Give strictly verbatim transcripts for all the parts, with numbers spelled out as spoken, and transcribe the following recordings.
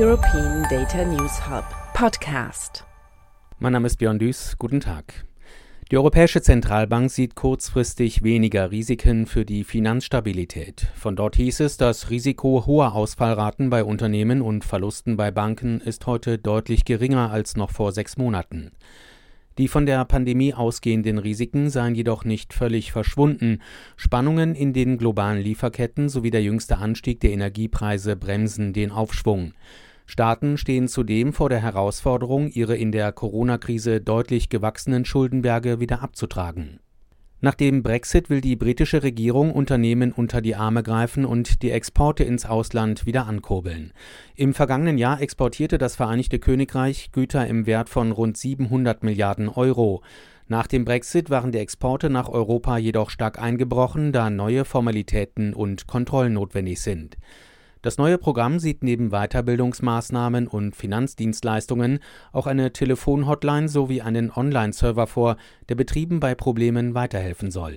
European Data News Hub Podcast. Mein Name ist Björn Düß. Guten Tag. Die Europäische Zentralbank sieht kurzfristig weniger Risiken für die Finanzstabilität. Von dort hieß es, das Risiko hoher Ausfallraten bei Unternehmen und Verlusten bei Banken ist heute deutlich geringer als noch vor sechs Monaten. Die von der Pandemie ausgehenden Risiken seien jedoch nicht völlig verschwunden. Spannungen in den globalen Lieferketten sowie der jüngste Anstieg der Energiepreise bremsen den Aufschwung. Staaten stehen zudem vor der Herausforderung, ihre in der Corona-Krise deutlich gewachsenen Schuldenberge wieder abzutragen. Nach dem Brexit will die britische Regierung Unternehmen unter die Arme greifen und die Exporte ins Ausland wieder ankurbeln. Im vergangenen Jahr exportierte das Vereinigte Königreich Güter im Wert von rund siebenhundert Milliarden Euro. Nach dem Brexit waren die Exporte nach Europa jedoch stark eingebrochen, da neue Formalitäten und Kontrollen notwendig sind. Das neue Programm sieht neben Weiterbildungsmaßnahmen und Finanzdienstleistungen auch eine Telefonhotline sowie einen Online-Server vor, der Betrieben bei Problemen weiterhelfen soll.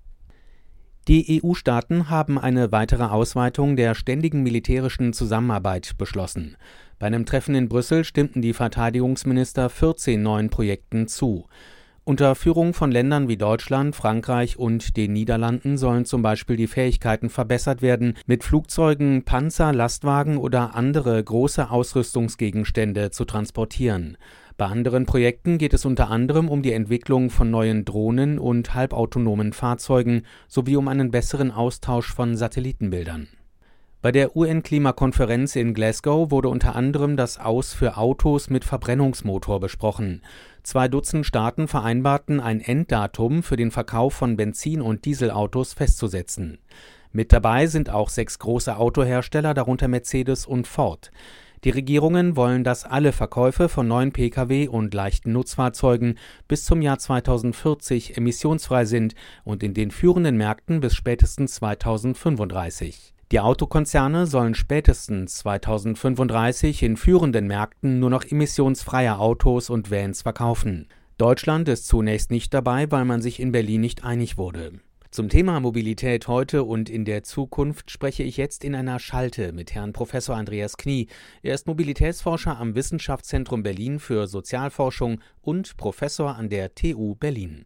Die E U-Staaten haben eine weitere Ausweitung der ständigen militärischen Zusammenarbeit beschlossen. Bei einem Treffen in Brüssel stimmten die Verteidigungsminister vierzehn neuen Projekten zu. Unter Führung von Ländern wie Deutschland, Frankreich und den Niederlanden sollen zum Beispiel die Fähigkeiten verbessert werden, mit Flugzeugen, Panzer, Lastwagen oder andere große Ausrüstungsgegenstände zu transportieren. Bei anderen Projekten geht es unter anderem um die Entwicklung von neuen Drohnen und halbautonomen Fahrzeugen sowie um einen besseren Austausch von Satellitenbildern. Bei der U N-Klimakonferenz in Glasgow wurde unter anderem das Aus für Autos mit Verbrennungsmotor besprochen. Zwei Dutzend Staaten vereinbarten, ein Enddatum für den Verkauf von Benzin- und Dieselautos festzusetzen. Mit dabei sind auch sechs große Autohersteller, darunter Mercedes und Ford. Die Regierungen wollen, dass alle Verkäufe von neuen Pkw und leichten Nutzfahrzeugen bis zum Jahr zweitausendvierzig emissionsfrei sind und in den führenden Märkten bis spätestens zweitausendfünfunddreißig. Die Autokonzerne sollen spätestens zweitausendfünfunddreißig in führenden Märkten nur noch emissionsfreie Autos und Vans verkaufen. Deutschland ist zunächst nicht dabei, weil man sich in Berlin nicht einig wurde. Zum Thema Mobilität heute und in der Zukunft spreche ich jetzt in einer Schalte mit Herrn Professor Andreas Knie. Er ist Mobilitätsforscher am Wissenschaftszentrum Berlin für Sozialforschung und Professor an der T U Berlin.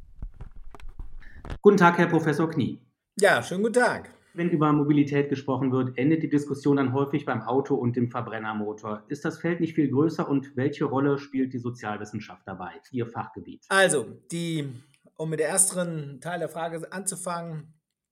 Guten Tag, Herr Professor Knie. Ja, schönen guten Tag. Wenn über Mobilität gesprochen wird, endet die Diskussion dann häufig beim Auto und dem Verbrennermotor. Ist das Feld nicht viel größer und welche Rolle spielt die Sozialwissenschaft dabei, Ihr Fachgebiet? Also, die, um mit dem ersten Teil der Frage anzufangen,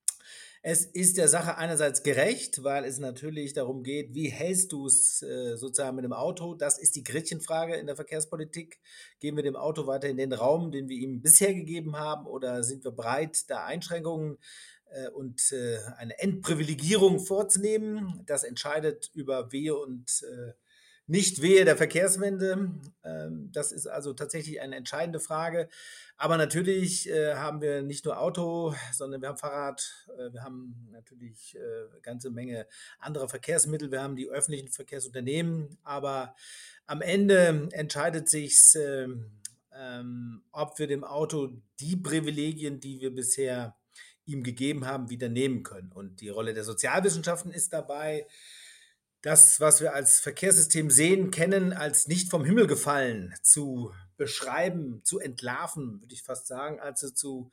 es ist der Sache einerseits gerecht, weil es natürlich darum geht, wie hältst du es äh, sozusagen mit dem Auto? Das ist die Gretchenfrage in der Verkehrspolitik. Geben wir dem Auto weiter in den Raum, den wir ihm bisher gegeben haben, oder sind wir bereit, da Einschränkungen äh, und äh, eine Entprivilegierung vorzunehmen? Das entscheidet über Wehe und äh, Nicht-Wehe der Verkehrswende. Ähm, das ist also tatsächlich eine entscheidende Frage. Aber natürlich äh, haben wir nicht nur Auto, sondern wir haben Fahrrad, äh, wir haben natürlich äh, eine ganze Menge anderer Verkehrsmittel, wir haben die öffentlichen Verkehrsunternehmen, aber am Ende entscheidet sich, äh, ähm, ob wir dem Auto die Privilegien, die wir bisher ihm gegeben haben, wieder nehmen können. Und die Rolle der Sozialwissenschaften ist dabei, das, was wir als Verkehrssystem sehen, kennen, als nicht vom Himmel gefallen zu beschreiben, zu entlarven, würde ich fast sagen, also zu,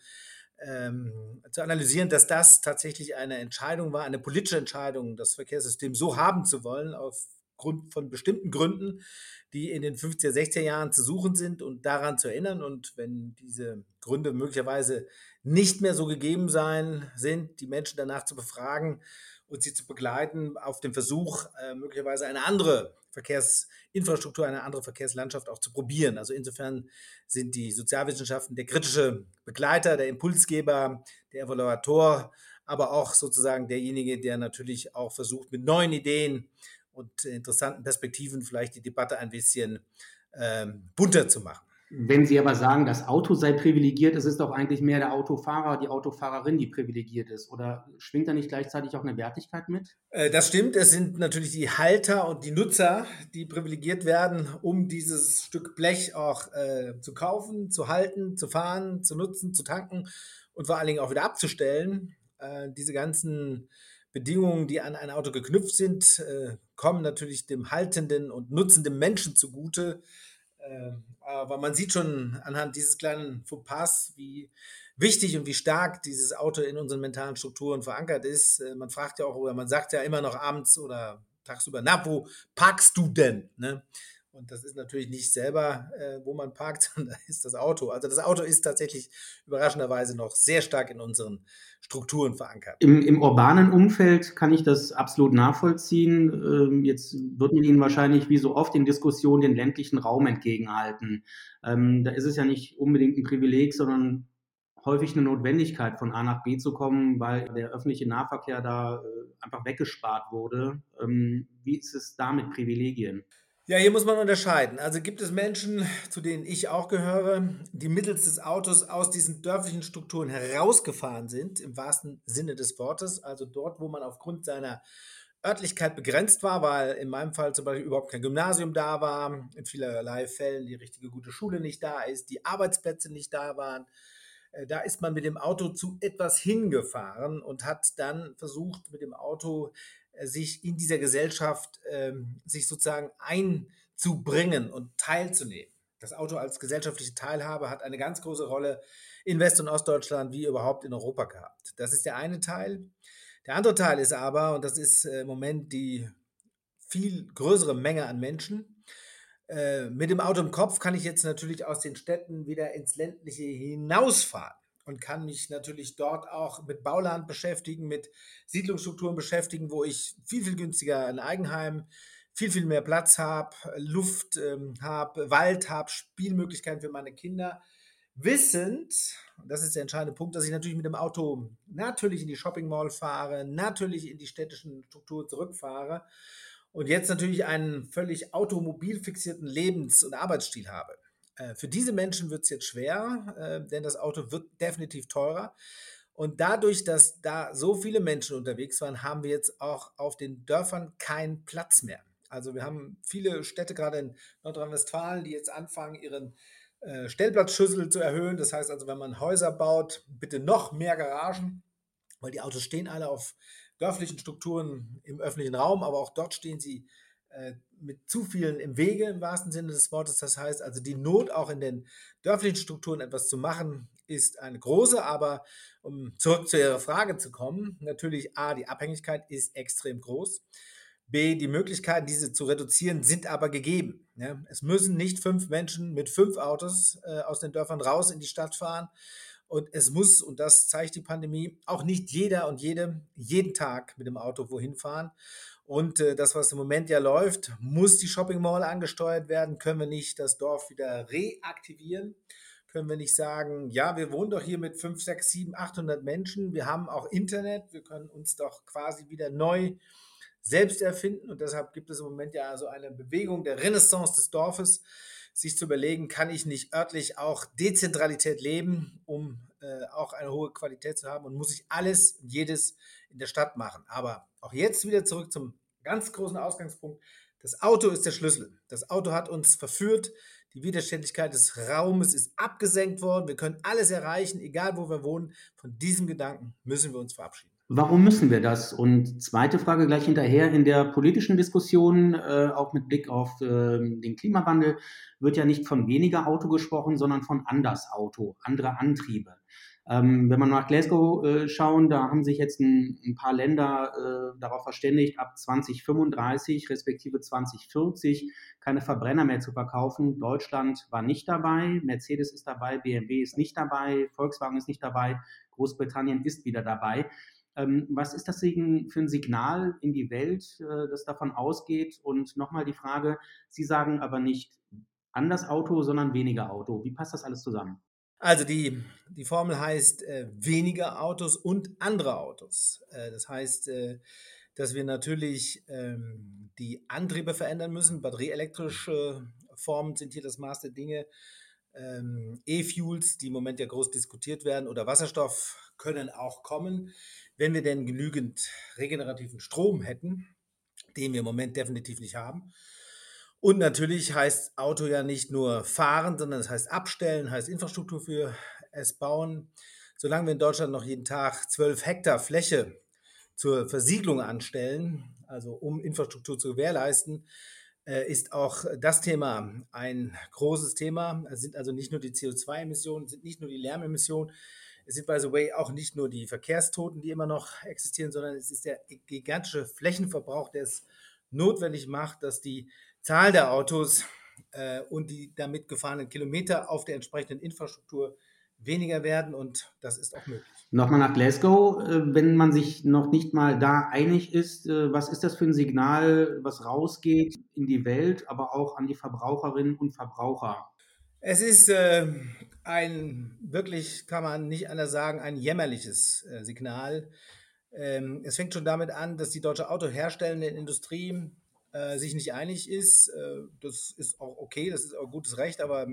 ähm, zu analysieren, dass das tatsächlich eine Entscheidung war, eine politische Entscheidung, das Verkehrssystem so haben zu wollen, aufgrund von bestimmten Gründen, die in den fünfziger, sechziger Jahren zu suchen sind und daran zu erinnern. Und wenn diese Gründe möglicherweise nicht mehr so gegeben sein sind, die Menschen danach zu befragen und sie zu begleiten auf dem Versuch, äh, möglicherweise eine andere Verkehrsinfrastruktur, eine andere Verkehrslandschaft auch zu probieren. Also insofern sind die Sozialwissenschaften der kritische Begleiter, der Impulsgeber, der Evaluator, aber auch sozusagen derjenige, der natürlich auch versucht, mit neuen Ideen und interessanten Perspektiven vielleicht die Debatte ein bisschen ähm, bunter zu machen. Wenn Sie aber sagen, das Auto sei privilegiert, es ist doch eigentlich mehr der Autofahrer, die Autofahrerin, die privilegiert ist. Oder schwingt da nicht gleichzeitig auch eine Wertigkeit mit? Äh, das stimmt. Es sind natürlich die Halter und die Nutzer, die privilegiert werden, um dieses Stück Blech auch äh, zu kaufen, zu halten, zu fahren, zu nutzen, zu tanken und vor allen Dingen auch wieder abzustellen. Äh, diese ganzen Bedingungen, die an ein Auto geknüpft sind, äh, kommen natürlich dem haltenden und nutzenden Menschen zugute. Äh, aber man sieht schon anhand dieses kleinen Fauxpas, wie wichtig und wie stark dieses Auto in unseren mentalen Strukturen verankert ist. Äh, man fragt ja auch, oder man sagt ja immer noch abends oder tagsüber, na, wo parkst du denn? Ne? Und das ist natürlich nicht selber, äh, wo man parkt, sondern da ist das Auto. Also das Auto ist tatsächlich überraschenderweise noch sehr stark in unseren Strukturen verankert. Im, Im urbanen Umfeld kann ich das absolut nachvollziehen. Ähm, jetzt wird man Ihnen wahrscheinlich wie so oft in Diskussionen den ländlichen Raum entgegenhalten. Ähm, da ist es ja nicht unbedingt ein Privileg, sondern häufig eine Notwendigkeit, von A nach B zu kommen, weil der öffentliche Nahverkehr da äh, einfach weggespart wurde. Ähm, wie ist es da mit Privilegien? Ja, hier muss man unterscheiden. Also gibt es Menschen, zu denen ich auch gehöre, die mittels des Autos aus diesen dörflichen Strukturen herausgefahren sind, im wahrsten Sinne des Wortes. Also dort, wo man aufgrund seiner Örtlichkeit begrenzt war, weil in meinem Fall zum Beispiel überhaupt kein Gymnasium da war, in vielerlei Fällen die richtige gute Schule nicht da ist, die Arbeitsplätze nicht da waren. Äh, Da ist man mit dem Auto zu etwas hingefahren und hat dann versucht, mit dem Auto äh, sich in dieser Gesellschaft ähm, sich sozusagen einzubringen und teilzunehmen. Das Auto als gesellschaftliche Teilhabe hat eine ganz große Rolle in West- und Ostdeutschland wie überhaupt in Europa gehabt. Das ist der eine Teil. Der andere Teil ist aber, und das ist äh, im Moment die viel größere Menge an Menschen, äh, mit dem Auto im Kopf kann ich jetzt natürlich aus den Städten wieder ins Ländliche hinausfahren und kann mich natürlich dort auch mit Bauland beschäftigen, mit Siedlungsstrukturen beschäftigen, wo ich viel, viel günstiger ein Eigenheim, viel, viel mehr Platz habe, Luft ähm, habe, Wald habe, Spielmöglichkeiten für meine Kinder. Wissend, und das ist der entscheidende Punkt, dass ich natürlich mit dem Auto natürlich in die Shopping Mall fahre, natürlich in die städtischen Strukturen zurückfahre und jetzt natürlich einen völlig automobilfixierten Lebens- und Arbeitsstil habe. Äh, für diese Menschen wird es jetzt schwer, äh, denn das Auto wird definitiv teurer. Und dadurch, dass da so viele Menschen unterwegs waren, haben wir jetzt auch auf den Dörfern keinen Platz mehr. Also wir haben viele Städte, gerade in Nordrhein-Westfalen, die jetzt anfangen, ihren äh, Stellplatzschüssel zu erhöhen. Das heißt also, wenn man Häuser baut, bitte noch mehr Garagen, weil die Autos stehen alle auf dörflichen Strukturen im öffentlichen Raum, aber auch dort stehen sie äh, mit zu vielen im Wege im wahrsten Sinne des Wortes. Das heißt also, die Not auch in den dörflichen Strukturen etwas zu machen, ist eine große, aber um zurück zu Ihrer Frage zu kommen, natürlich A, die Abhängigkeit ist extrem groß. B, die Möglichkeiten, diese zu reduzieren, sind aber gegeben. Ja? Es müssen nicht fünf Menschen mit fünf Autos äh, aus den Dörfern raus in die Stadt fahren. Und es muss, und das zeigt die Pandemie, auch nicht jeder und jede jeden Tag mit dem Auto wohin fahren. Und äh, das, was im Moment ja läuft, muss die Shopping Mall angesteuert werden. Können wir nicht das Dorf wieder reaktivieren? Können wir nicht sagen, ja, wir wohnen doch hier mit fünf, sechs, sieben, achthundert Menschen. Wir haben auch Internet. Wir können uns doch quasi wieder neu selbst erfinden. Und deshalb gibt es im Moment ja so eine Bewegung der Renaissance des Dorfes, sich zu überlegen, kann ich nicht örtlich auch Dezentralität leben, um äh, auch eine hohe Qualität zu haben und muss ich alles und jedes in der Stadt machen. Aber auch jetzt wieder zurück zum ganz großen Ausgangspunkt. Das Auto ist der Schlüssel. Das Auto hat uns verführt. Die Widerständigkeit des Raumes ist abgesenkt worden. Wir können alles erreichen, egal wo wir wohnen. Von diesem Gedanken müssen wir uns verabschieden. Warum müssen wir das? Und zweite Frage gleich hinterher, in der politischen Diskussion, äh, auch mit Blick auf äh, den Klimawandel, wird ja nicht von weniger Auto gesprochen, sondern von anders Auto, andere Antriebe. Ähm, wenn wir nach Glasgow äh, schauen, da haben sich jetzt ein, ein paar Länder äh, darauf verständigt, ab zwanzig fünfunddreißig respektive zwanzig vierzig keine Verbrenner mehr zu verkaufen. Deutschland war nicht dabei, Mercedes ist dabei, B M W ist nicht dabei, Volkswagen ist nicht dabei, Großbritannien ist wieder dabei. Ähm, was ist das für ein Signal in die Welt, äh, das davon ausgeht? Und nochmal die Frage, Sie sagen aber nicht anders Auto, sondern weniger Auto. Wie passt das alles zusammen? Also die, die Formel heißt äh, weniger Autos und andere Autos. Äh, das heißt, äh, dass wir natürlich ähm, die Antriebe verändern müssen. Batterieelektrische Formen sind hier das Maß der Dinge. Ähm, E-Fuels, die im Moment ja groß diskutiert werden, oder Wasserstoff können auch kommen, wenn wir denn genügend regenerativen Strom hätten, den wir im Moment definitiv nicht haben. Und natürlich heißt Auto ja nicht nur fahren, sondern es heißt abstellen, heißt Infrastruktur für es bauen. Solange wir in Deutschland noch jeden Tag zwölf Hektar Fläche zur Versiegelung anstellen, also um Infrastruktur zu gewährleisten, äh, ist auch das Thema ein großes Thema. Es sind also nicht nur die C O zwei Emissionen, es sind nicht nur die Lärmemissionen, es sind, by the way, auch nicht nur die Verkehrstoten, die immer noch existieren, sondern es ist der gigantische Flächenverbrauch, der es notwendig macht, dass die Zahl der Autos äh, und die damit gefahrenen Kilometer auf der entsprechenden Infrastruktur weniger werden, und das ist auch möglich. Nochmal nach Glasgow, äh, wenn man sich noch nicht mal da einig ist, äh, was ist das für ein Signal, was rausgeht in die Welt, aber auch an die Verbraucherinnen und Verbraucher? Es ist äh, ein, wirklich kann man nicht anders sagen, ein jämmerliches äh, Signal. Ähm, es fängt schon damit an, dass die deutsche autoherstellende Industrie äh, sich nicht einig ist. Äh, das ist auch okay, das ist auch gutes Recht, aber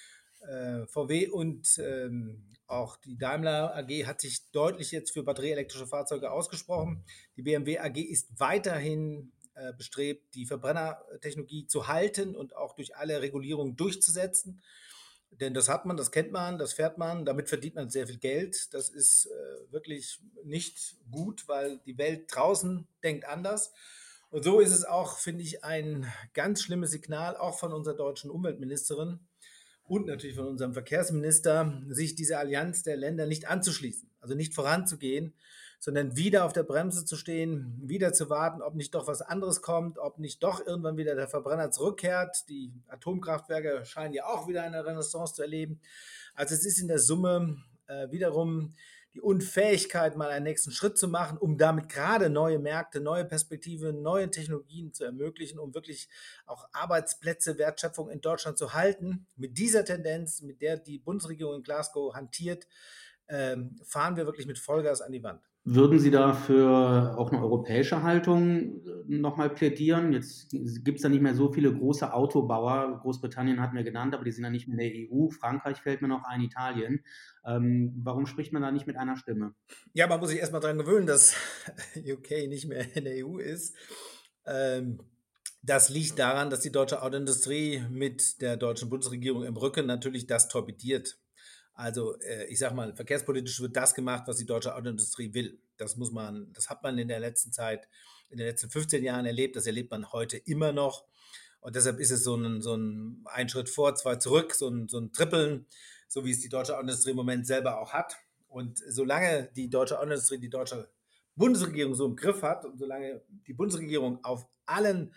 äh, V W und ähm, auch die Daimler A G hat sich deutlich jetzt für batterieelektrische Fahrzeuge ausgesprochen. Die B M W A G ist weiterhin äh, bestrebt, die Verbrennertechnologie zu halten und auch durch alle Regulierungen durchzusetzen. Denn das hat man, das kennt man, das fährt man, damit verdient man sehr viel Geld. Das ist äh, wirklich nicht gut, weil die Welt draußen denkt anders. Und so ist es auch, finde ich, ein ganz schlimmes Signal, auch von unserer deutschen Umweltministerin und natürlich von unserem Verkehrsminister, sich dieser Allianz der Länder nicht anzuschließen, also nicht voranzugehen, sondern wieder auf der Bremse zu stehen, wieder zu warten, ob nicht doch was anderes kommt, ob nicht doch irgendwann wieder der Verbrenner zurückkehrt. Die Atomkraftwerke scheinen ja auch wieder eine Renaissance zu erleben. Also es ist in der Summe äh, wiederum die Unfähigkeit, mal einen nächsten Schritt zu machen, um damit gerade neue Märkte, neue Perspektiven, neue Technologien zu ermöglichen, um wirklich auch Arbeitsplätze, Wertschöpfung in Deutschland zu halten. Mit dieser Tendenz, mit der die Bundesregierung in Glasgow hantiert, ähm, fahren wir wirklich mit Vollgas an die Wand. Würden Sie dafür auch eine europäische Haltung nochmal plädieren? Jetzt gibt es da nicht mehr so viele große Autobauer. Großbritannien hatten wir genannt, aber die sind ja nicht mehr in der E U. Frankreich fällt mir noch ein, Italien. Ähm, warum spricht man da nicht mit einer Stimme? Ja, man muss sich erstmal daran gewöhnen, dass U K nicht mehr in der E U ist. Ähm, das liegt daran, dass die deutsche Autoindustrie mit der deutschen Bundesregierung im Rücken natürlich das torpediert. Also äh, ich sage mal, verkehrspolitisch wird das gemacht, was die deutsche Autoindustrie will. Das muss man, das hat man in der letzten Zeit, in den letzten fünfzehn Jahren erlebt. Das erlebt man heute immer noch. Und deshalb ist es so ein, so ein, ein Schritt vor, zwei zurück, so ein, so ein Trippeln, so wie es die deutsche Autoindustrie im Moment selber auch hat. Und solange die deutsche Autoindustrie, die deutsche Bundesregierung so im Griff hat und solange die Bundesregierung auf allen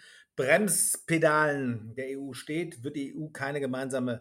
Bremspedalen der E U steht, wird die E U keine gemeinsame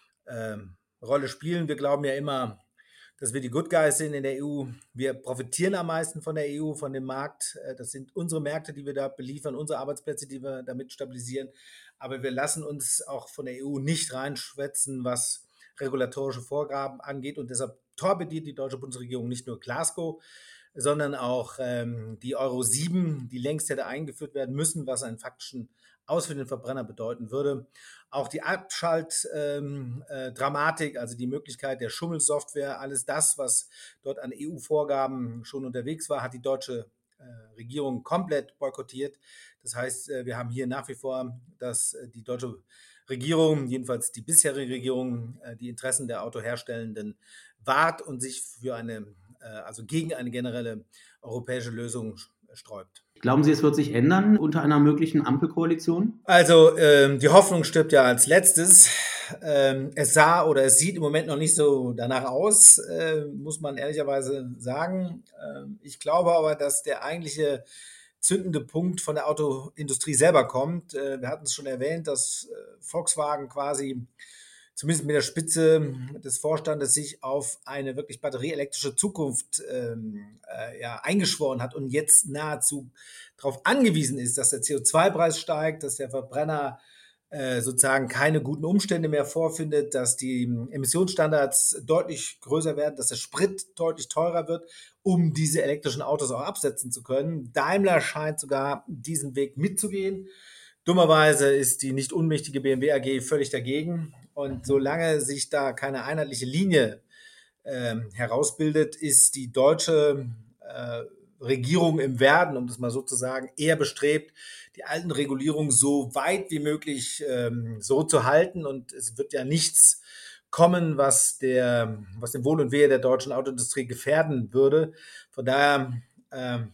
ähm, Rolle spielen. Wir glauben ja immer, dass wir die Good Guys sind in der E U. Wir profitieren am meisten von der E U, von dem Markt. Das sind unsere Märkte, die wir da beliefern, unsere Arbeitsplätze, die wir damit stabilisieren. Aber wir lassen uns auch von der E U nicht reinschwätzen, was regulatorische Vorgaben angeht. Und deshalb torpediert die deutsche Bundesregierung nicht nur Glasgow, sondern auch ähm, die Euro sieben, die längst hätte eingeführt werden müssen, was einen faktischen Aus für den Verbrenner bedeuten würde. Auch die Abschaltdramatik, ähm, äh, also die Möglichkeit der Schummelsoftware, alles das, was dort an E U-Vorgaben schon unterwegs war, hat die deutsche äh, Regierung komplett boykottiert. Das heißt, äh, wir haben hier nach wie vor, dass äh, die deutsche Regierung, jedenfalls die bisherige Regierung, äh, die Interessen der Autoherstellenden wahrt und sich für eine, äh, also gegen eine generelle europäische Lösung sträubt. Glauben Sie, es wird sich ändern unter einer möglichen Ampelkoalition? Also ähm, die Hoffnung stirbt ja als letztes. Ähm, es sah oder es sieht im Moment noch nicht so danach aus, äh, muss man ehrlicherweise sagen. Ähm, ich glaube aber, dass der eigentliche zündende Punkt von der Autoindustrie selber kommt. Äh, wir hatten es schon erwähnt, dass äh, Volkswagen quasi zumindest mit der Spitze des Vorstandes sich auf eine wirklich batterieelektrische Zukunft ähm, äh, ja, eingeschworen hat und jetzt nahezu darauf angewiesen ist, dass der C O zwei Preis steigt, dass der Verbrenner äh, sozusagen keine guten Umstände mehr vorfindet, dass die Emissionsstandards deutlich größer werden, dass der Sprit deutlich teurer wird, um diese elektrischen Autos auch absetzen zu können. Daimler scheint sogar diesen Weg mitzugehen. Dummerweise ist die nicht unmächtige B M W A G völlig dagegen. Und solange sich da keine einheitliche Linie äh, herausbildet, ist die deutsche äh, Regierung im Werden, um das mal so zu sagen, eher bestrebt, die alten Regulierungen so weit wie möglich ähm, so zu halten. Und es wird ja nichts kommen, was, der, was dem Wohl und Wehe der deutschen Autoindustrie gefährden würde. Von daher äh,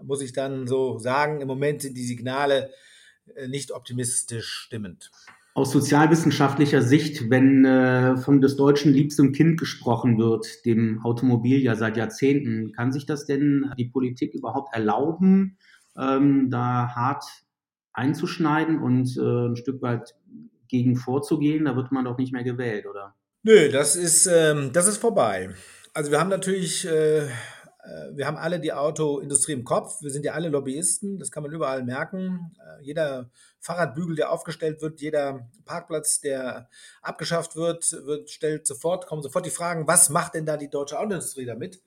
muss ich dann so sagen, im Moment sind die Signale nicht optimistisch stimmend. Aus sozialwissenschaftlicher Sicht, wenn äh, von des Deutschen liebstem Kind gesprochen wird, dem Automobil ja seit Jahrzehnten, kann sich das denn die Politik überhaupt erlauben, ähm, da hart einzuschneiden und äh, ein Stück weit gegen vorzugehen? Da wird man doch nicht mehr gewählt, oder? Nö, das ist, ähm, das ist vorbei. Also wir haben natürlich, äh, wir haben alle die Autoindustrie im Kopf. Wir sind ja alle Lobbyisten, das kann man überall merken. Äh, jeder Fahrradbügel, der aufgestellt wird, jeder Parkplatz, der abgeschafft wird, wird stellt sofort, kommen sofort die Fragen, was macht denn da die deutsche Autoindustrie damit?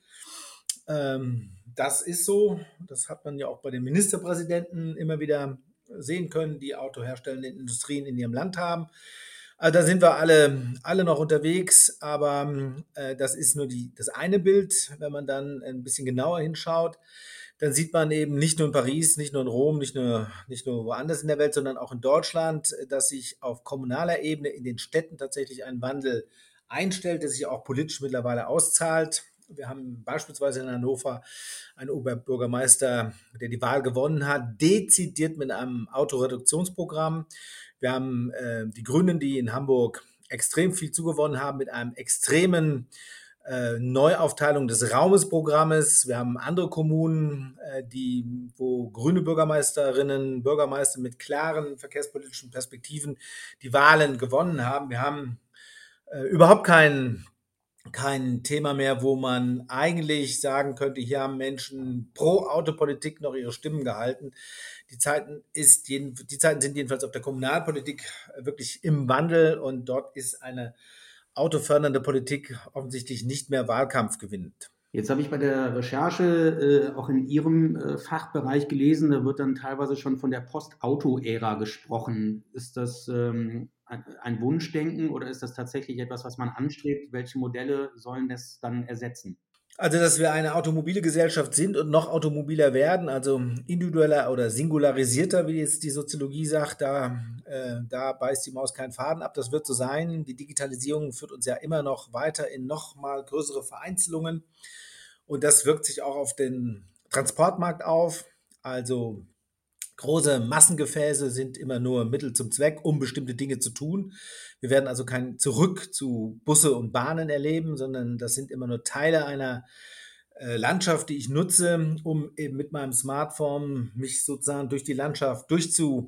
Ähm, das ist so, das hat man ja auch bei den Ministerpräsidenten immer wieder sehen können, die autoherstellenden Industrien in ihrem Land haben. Also da sind wir alle, alle noch unterwegs, aber äh, das ist nur die, das eine Bild. Wenn man dann ein bisschen genauer hinschaut, dann sieht man eben nicht nur in Paris, nicht nur in Rom, nicht nur, nicht nur woanders in der Welt, sondern auch in Deutschland, dass sich auf kommunaler Ebene in den Städten tatsächlich ein Wandel einstellt, der sich auch politisch mittlerweile auszahlt. Wir haben beispielsweise in Hannover einen Oberbürgermeister, der die Wahl gewonnen hat, dezidiert mit einem Autoreduktionsprogramm. Wir haben äh, die Grünen, die in Hamburg extrem viel zugewonnen haben mit einem extremen äh, Neuaufteilung des Raumesprogrammes. Wir haben andere Kommunen, äh, die, wo grüne Bürgermeisterinnen, Bürgermeister mit klaren verkehrspolitischen Perspektiven die Wahlen gewonnen haben. Wir haben äh, überhaupt keinen kein Thema mehr, wo man eigentlich sagen könnte, hier haben Menschen pro Autopolitik noch ihre Stimmen gehalten. Die Zeiten, ist jeden, die Zeiten sind jedenfalls auf der Kommunalpolitik wirklich im Wandel und dort ist eine autofördernde Politik offensichtlich nicht mehr wahlkampfgewinnend. Jetzt habe ich bei der Recherche äh, auch in Ihrem äh, Fachbereich gelesen, da wird dann teilweise schon von der Post-Auto-Ära gesprochen. Ist das ähm, ein, ein Wunschdenken oder ist das tatsächlich etwas, was man anstrebt? Welche Modelle sollen das dann ersetzen? Also, dass wir eine automobile Gesellschaft sind und noch automobiler werden, also individueller oder singularisierter, wie jetzt die Soziologie sagt, da, äh, da beißt die Maus keinen Faden ab. Das wird so sein. Die Digitalisierung führt uns ja immer noch weiter in noch mal größere Vereinzelungen. Und das wirkt sich auch auf den Transportmarkt auf. Also große Massengefäße sind immer nur Mittel zum Zweck, um bestimmte Dinge zu tun. Wir werden also kein Zurück zu Busse und Bahnen erleben, sondern das sind immer nur Teile einer äh, Landschaft, die ich nutze, um eben mit meinem Smartphone mich sozusagen durch die Landschaft durchzu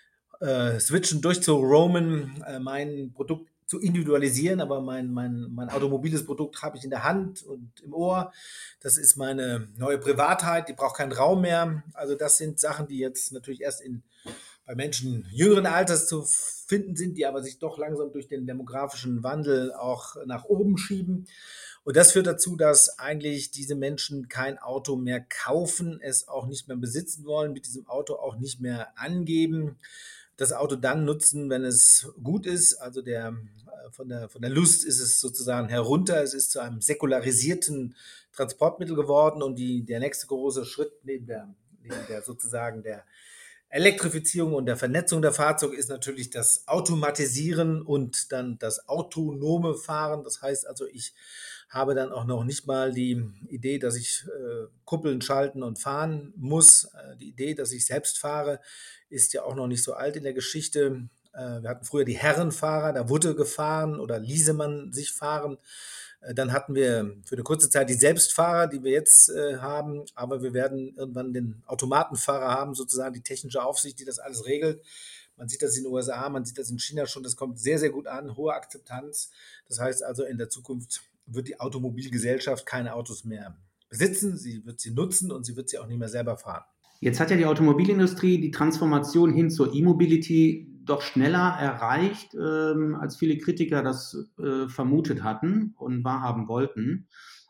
äh, switchen, durchzuroamen, äh, mein Produkt zu individualisieren, aber mein, mein, mein automobiles Produkt habe ich in der Hand und im Ohr. Das ist meine neue Privatheit, die braucht keinen Raum mehr. Also das sind Sachen, die jetzt natürlich erst in, bei Menschen jüngeren Alters zu finden sind, die aber sich doch langsam durch den demografischen Wandel auch nach oben schieben. Und das führt dazu, dass eigentlich diese Menschen kein Auto mehr kaufen, es auch nicht mehr besitzen wollen, mit diesem Auto auch nicht mehr angeben. Das Auto dann nutzen, wenn es gut ist. Also der, von, der, von der Lust ist es sozusagen herunter. Es ist zu einem säkularisierten Transportmittel geworden. Und die, der nächste große Schritt neben der, neben der sozusagen der Elektrifizierung und der Vernetzung der Fahrzeuge ist natürlich das Automatisieren und dann das autonome Fahren. Das heißt also, ich habe dann auch noch nicht mal die Idee, dass ich äh, kuppeln, schalten und fahren muss. Äh, die Idee, dass ich selbst fahre, ist ja auch noch nicht so alt in der Geschichte. Äh, wir hatten früher die Herrenfahrer, da wurde gefahren oder ließe man sich fahren. Äh, dann hatten wir für eine kurze Zeit die Selbstfahrer, die wir jetzt äh, haben, aber wir werden irgendwann den Automatenfahrer haben, sozusagen die technische Aufsicht, die das alles regelt. Man sieht das in den U S A, man sieht das in China schon, das kommt sehr, sehr gut an, hohe Akzeptanz. Das heißt also, in der Zukunft wird die Automobilgesellschaft keine Autos mehr besitzen, sie wird sie nutzen und sie wird sie auch nicht mehr selber fahren. Jetzt hat ja die Automobilindustrie die Transformation hin zur E-Mobility doch schneller erreicht, ähm, als viele Kritiker das äh, vermutet hatten und wahrhaben wollten.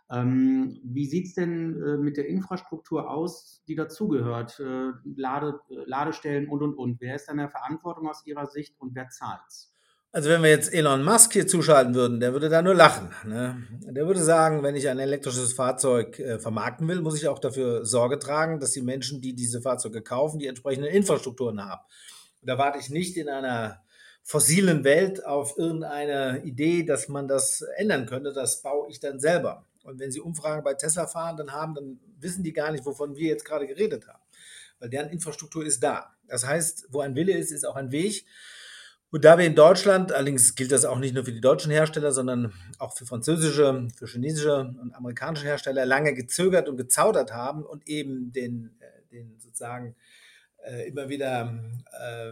Ähm, wie sieht es denn äh, mit der Infrastruktur aus, die dazugehört? Äh, Lade, äh, Ladestellen und, und, und. Wer ist an der Verantwortung aus Ihrer Sicht und wer zahlt's? Also wenn wir jetzt Elon Musk hier zuschalten würden, der würde da nur lachen. Ne? Der würde sagen, wenn ich ein elektrisches Fahrzeug äh, vermarkten will, muss ich auch dafür Sorge tragen, dass die Menschen, die diese Fahrzeuge kaufen, die entsprechenden Infrastrukturen haben. Und da warte ich nicht in einer fossilen Welt auf irgendeine Idee, dass man das ändern könnte. Das baue ich dann selber. Und wenn Sie Umfragen bei Tesla fahren, dann haben, dann wissen die gar nicht, wovon wir jetzt gerade geredet haben. Weil deren Infrastruktur ist da. Das heißt, wo ein Wille ist, ist auch ein Weg. Und da wir in Deutschland, allerdings gilt das auch nicht nur für die deutschen Hersteller, sondern auch für französische, für chinesische und amerikanische Hersteller lange gezögert und gezaudert haben und eben den, äh, den sozusagen äh, immer wieder äh,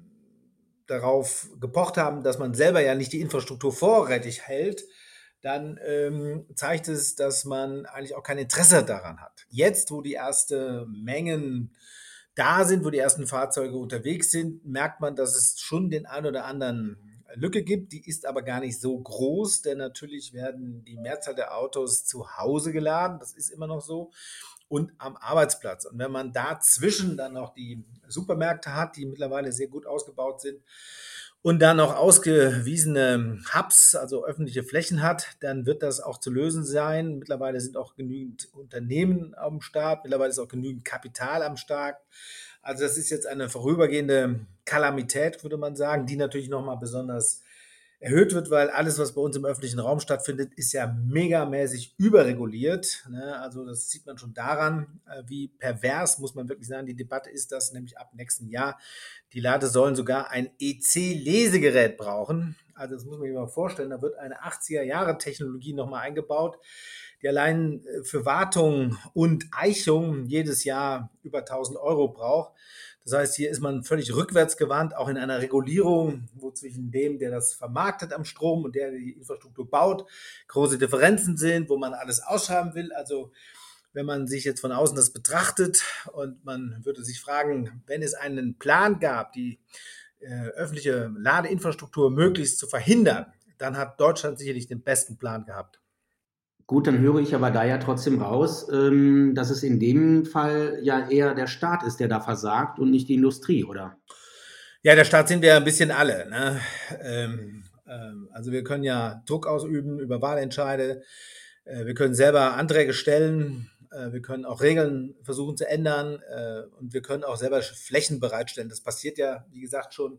darauf gepocht haben, dass man selber ja nicht die Infrastruktur vorrätig hält, dann ähm, zeigt es, dass man eigentlich auch kein Interesse daran hat. Jetzt, wo die ersten Mengen da sind, wo die ersten Fahrzeuge unterwegs sind, merkt man, dass es schon den ein oder anderen Lücke gibt. Die ist aber gar nicht so groß, denn natürlich werden die Mehrzahl der Autos zu Hause geladen. Das ist immer noch so. Und am Arbeitsplatz. Und wenn man dazwischen dann noch die Supermärkte hat, die mittlerweile sehr gut ausgebaut sind, und dann noch ausgewiesene Hubs, also öffentliche Flächen hat, dann wird das auch zu lösen sein. Mittlerweile sind auch genügend Unternehmen am Start, mittlerweile ist auch genügend Kapital am Start. Also das ist jetzt eine vorübergehende Kalamität, würde man sagen, die natürlich nochmal besonders erhöht wird, weil alles, was bei uns im öffentlichen Raum stattfindet, ist ja megamäßig überreguliert. Ne? Also das sieht man schon daran, wie pervers, muss man wirklich sagen, die Debatte ist, dass nämlich ab nächsten Jahr die Ladesäulen sogar ein E C-Lesegerät brauchen. Also das muss man sich mal vorstellen, da wird eine achtziger-Jahre-Technologie nochmal eingebaut, die allein für Wartung und Eichung jedes Jahr über tausend Euro braucht. Das heißt, hier ist man völlig rückwärtsgewandt, auch in einer Regulierung, wo zwischen dem, der das vermarktet am Strom und der, der die Infrastruktur baut, große Differenzen sind, wo man alles ausschreiben will. Also wenn man sich jetzt von außen das betrachtet und man würde sich fragen, wenn es einen Plan gab, die äh, öffentliche Ladeinfrastruktur möglichst zu verhindern, dann hat Deutschland sicherlich den besten Plan gehabt. Gut, dann höre ich aber da ja trotzdem raus, ähm, dass es in dem Fall ja eher der Staat ist, der da versagt und nicht die Industrie, oder? Ja, der Staat sind wir ein bisschen alle. Ne? Ähm, ähm, also wir können ja Druck ausüben über Wahlentscheide, äh, wir können selber Anträge stellen, äh, wir können auch Regeln versuchen zu ändern äh, und wir können auch selber Flächen bereitstellen. Das passiert ja, wie gesagt, schon.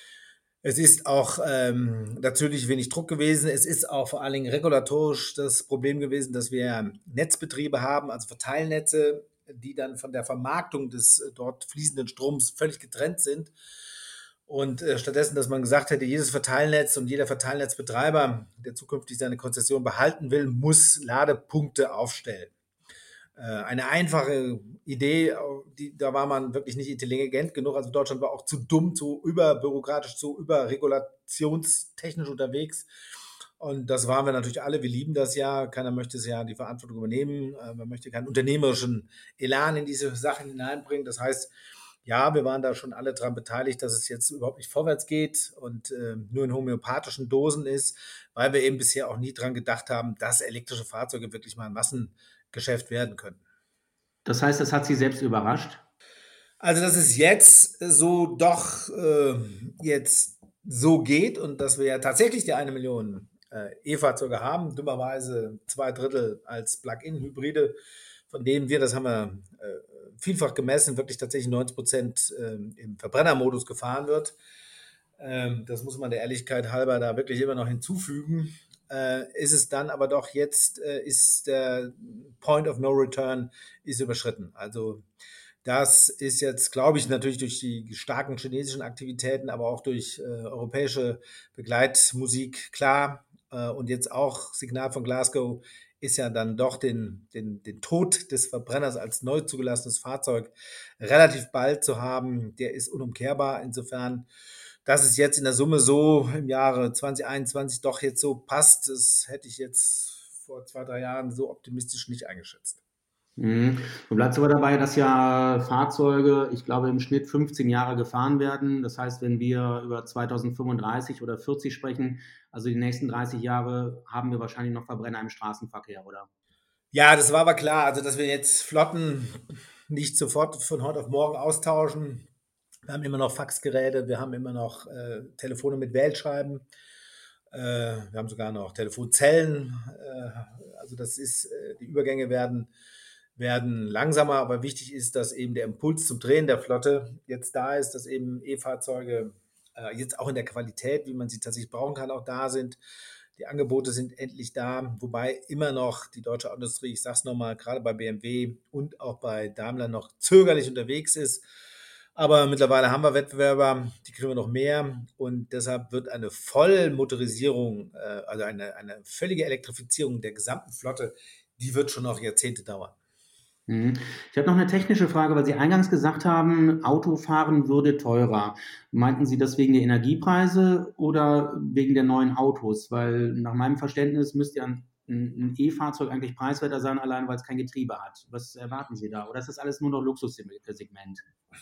Es ist auch ähm, natürlich wenig Druck gewesen. Es ist auch vor allen Dingen regulatorisch das Problem gewesen, dass wir Netzbetriebe haben, also Verteilnetze, die dann von der Vermarktung des äh, dort fließenden Stroms völlig getrennt sind. Und äh, stattdessen, dass man gesagt hätte, jedes Verteilnetz und jeder Verteilnetzbetreiber, der zukünftig seine Konzession behalten will, muss Ladepunkte aufstellen. Eine einfache Idee, die, da war man wirklich nicht intelligent genug. Also Deutschland war auch zu dumm, zu überbürokratisch, zu überregulationstechnisch unterwegs. Und das waren wir natürlich alle. Wir lieben das ja. Keiner möchte es ja die Verantwortung übernehmen. Man möchte keinen unternehmerischen Elan in diese Sachen hineinbringen. Das heißt, ja, wir waren da schon alle daran beteiligt, dass es jetzt überhaupt nicht vorwärts geht und äh, nur in homöopathischen Dosen ist, weil wir eben bisher auch nie dran gedacht haben, dass elektrische Fahrzeuge wirklich mal ein Massengeschäft werden können. Das heißt, das hat Sie selbst überrascht? Also, dass es jetzt so doch äh, jetzt so geht und dass wir ja tatsächlich die eine Million äh, E-Fahrzeuge haben, dummerweise zwei Drittel als Plug-in-Hybride, von denen wir, das haben wir äh, vielfach gemessen, wirklich tatsächlich neunzig Prozent äh, im Verbrennermodus gefahren wird. Ähm, das muss man der Ehrlichkeit halber da wirklich immer noch hinzufügen. Äh, ist es dann aber doch jetzt, äh, ist der Point of No Return ist überschritten. Also das ist jetzt, glaube ich, natürlich durch die starken chinesischen Aktivitäten, aber auch durch äh, europäische Begleitmusik klar. Äh, und jetzt auch Signal von Glasgow ist ja dann doch den, den, den Tod des Verbrenners als neu zugelassenes Fahrzeug relativ bald zu haben. Der ist unumkehrbar. Insofern, dass es jetzt in der Summe so im Jahre zwanzig einundzwanzig doch jetzt so passt, das hätte ich jetzt vor zwei, drei Jahren so optimistisch nicht eingeschätzt. Mhm. Du bleibst aber dabei, dass ja Fahrzeuge, ich glaube, im Schnitt fünfzehn Jahre gefahren werden. Das heißt, wenn wir über zweitausendfünfunddreißig oder vierzig sprechen, also die nächsten dreißig Jahre, haben wir wahrscheinlich noch Verbrenner im Straßenverkehr, oder? Ja, das war aber klar. Also, dass wir jetzt Flotten nicht sofort von heute auf morgen austauschen. Wir haben immer noch Faxgeräte, wir haben immer noch äh, Telefone mit Wählscheiben, äh, wir haben sogar noch Telefonzellen. Äh, also das ist, äh, die Übergänge werden werden langsamer, aber wichtig ist, dass eben der Impuls zum Drehen der Flotte jetzt da ist, dass eben E-Fahrzeuge äh, jetzt auch in der Qualität, wie man sie tatsächlich brauchen kann, auch da sind. Die Angebote sind endlich da, wobei immer noch die deutsche Industrie, ich sage es nochmal, gerade bei B M W und auch bei Daimler noch zögerlich unterwegs ist. Aber mittlerweile haben wir Wettbewerber, die kriegen wir noch mehr und deshalb wird eine Vollmotorisierung, äh, also eine, eine völlige Elektrifizierung der gesamten Flotte, die wird schon noch Jahrzehnte dauern. Mhm. Ich habe noch eine technische Frage, weil Sie eingangs gesagt haben, Autofahren würde teurer. Meinten Sie das wegen der Energiepreise oder wegen der neuen Autos? Weil nach meinem Verständnis müsste ja ein, ein E-Fahrzeug eigentlich preiswerter sein, allein weil es kein Getriebe hat. Was erwarten Sie da? Oder ist das alles nur noch Luxussegment?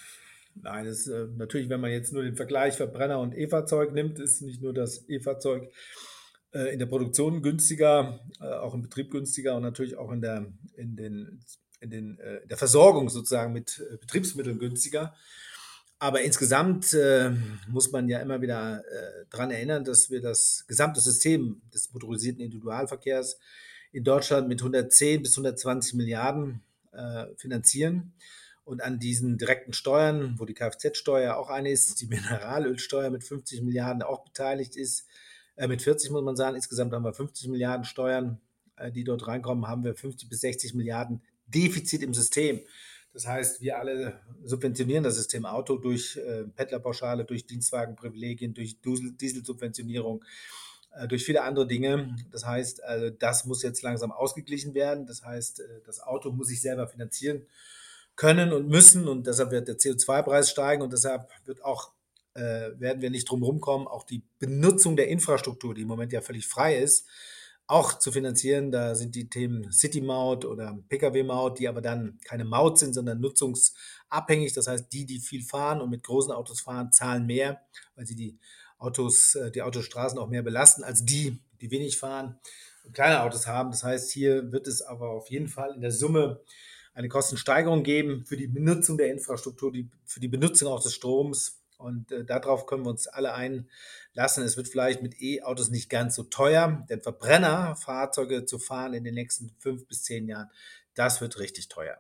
Nein, das ist äh, natürlich, wenn man jetzt nur den Vergleich Verbrenner und E-Fahrzeug nimmt, ist nicht nur das E-Fahrzeug äh, in der Produktion günstiger, äh, auch im Betrieb günstiger und natürlich auch in der, in den, in den, äh, der Versorgung sozusagen mit äh, Betriebsmitteln günstiger. Aber insgesamt äh, muss man ja immer wieder äh, daran erinnern, dass wir das gesamte System des motorisierten Individualverkehrs in Deutschland mit hundertzehn bis hundertzwanzig Milliarden äh, finanzieren. Und an diesen direkten Steuern, wo die Kfz-Steuer auch eine ist, die Mineralölsteuer mit fünfzig Milliarden auch beteiligt ist, äh, mit vierzig muss man sagen, insgesamt haben wir fünfzig Milliarden Steuern, äh, die dort reinkommen, haben wir fünfzig bis sechzig Milliarden Defizit im System. Das heißt, wir alle subventionieren das System Auto durch äh, Pendlerpauschale, durch Dienstwagenprivilegien, durch Dieselsubventionierung, äh, durch viele andere Dinge. Das heißt, also das muss jetzt langsam ausgeglichen werden. Das heißt, äh, das Auto muss sich selber finanzieren können und müssen und deshalb wird der C O zwei Preis steigen und deshalb wird auch, äh, werden wir nicht drum rumkommen, auch die Benutzung der Infrastruktur, die im Moment ja völlig frei ist, auch zu finanzieren. Da sind die Themen City-Maut oder Pkw-Maut, die aber dann keine Maut sind, sondern nutzungsabhängig. Das heißt, die, die viel fahren und mit großen Autos fahren, zahlen mehr, weil sie die Autos, die Autostraßen auch mehr belasten, als die, die wenig fahren und kleine Autos haben. Das heißt, hier wird es aber auf jeden Fall in der Summe eine Kostensteigerung geben für die Benutzung der Infrastruktur, die, für die Benutzung auch des Stroms. Und äh, darauf können wir uns alle einlassen. Es wird vielleicht mit E-Autos nicht ganz so teuer, denn Verbrennerfahrzeuge zu fahren in den nächsten fünf bis zehn Jahren, das wird richtig teuer.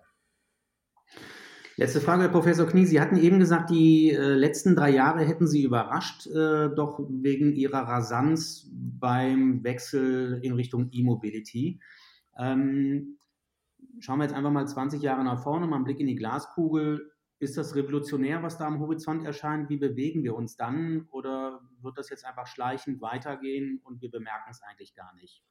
Letzte Frage, Herr Professor Knie. Sie hatten eben gesagt, die äh, letzten drei Jahre hätten Sie überrascht, äh, doch wegen Ihrer Rasanz beim Wechsel in Richtung E-Mobility. Ähm, Schauen wir jetzt einfach mal zwanzig Jahre nach vorne, mal einen Blick in die Glaskugel. Ist das revolutionär, was da am Horizont erscheint? Wie bewegen wir uns dann? Oder wird das jetzt einfach schleichend weitergehen und wir bemerken es eigentlich gar nicht?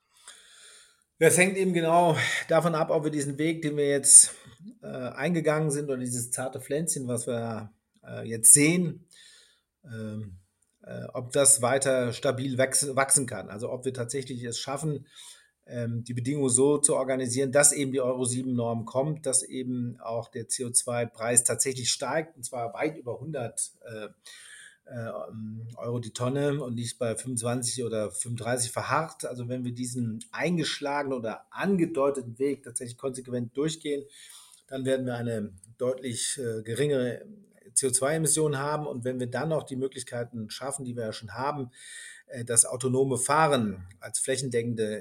Das hängt eben genau davon ab, ob wir diesen Weg, den wir jetzt äh, eingegangen sind, oder dieses zarte Pflänzchen, was wir äh, jetzt sehen, ähm, äh, ob das weiter stabil wachsen, wachsen kann. Also ob wir tatsächlich es schaffen, die Bedingungen so zu organisieren, dass eben die Euro sieben Norm kommt, dass eben auch der C O zwei Preis tatsächlich steigt, und zwar weit über hundert äh, äh, Euro die Tonne und nicht bei fünfundzwanzig oder fünfunddreißig verharrt. Also wenn wir diesen eingeschlagenen oder angedeuteten Weg tatsächlich konsequent durchgehen, dann werden wir eine deutlich äh, geringere C O zwei Emission haben. Und wenn wir dann noch die Möglichkeiten schaffen, die wir ja schon haben, das autonome Fahren als flächendeckende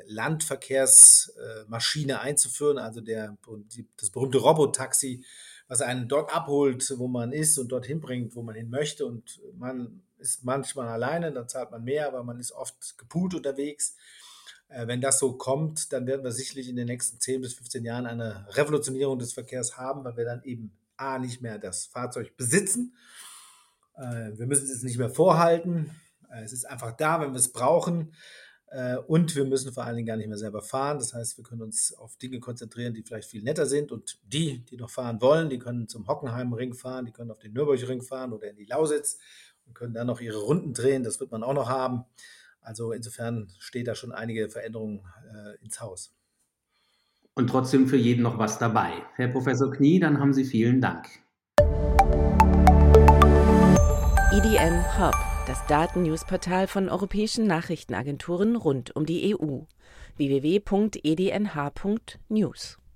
Landverkehrsmaschine einzuführen, also der, das berühmte Robotaxi, was einen dort abholt, wo man ist und dorthin bringt, wo man hin möchte. Und man ist manchmal alleine, dann zahlt man mehr, aber man ist oft gepoolt unterwegs. Wenn das so kommt, dann werden wir sicherlich in den nächsten zehn bis fünfzehn Jahren eine Revolutionierung des Verkehrs haben, weil wir dann eben A, nicht mehr das Fahrzeug besitzen. Wir müssen es nicht mehr vorhalten. Es ist einfach da, wenn wir es brauchen, und wir müssen vor allen Dingen gar nicht mehr selber fahren. Das heißt, wir können uns auf Dinge konzentrieren, die vielleicht viel netter sind, und die, die noch fahren wollen, die können zum Hockenheimring fahren, die können auf den Nürburgring fahren oder in die Lausitz und können dann noch ihre Runden drehen. Das wird man auch noch haben. Also insofern steht da schon einige Veränderungen äh, ins Haus. Und trotzdem für jeden noch was dabei. Herr Professor Knie, dann haben Sie vielen Dank. E D N Hub, das Daten-News-Portal von europäischen Nachrichtenagenturen rund um die E U. w w w punkt e d n h punkt news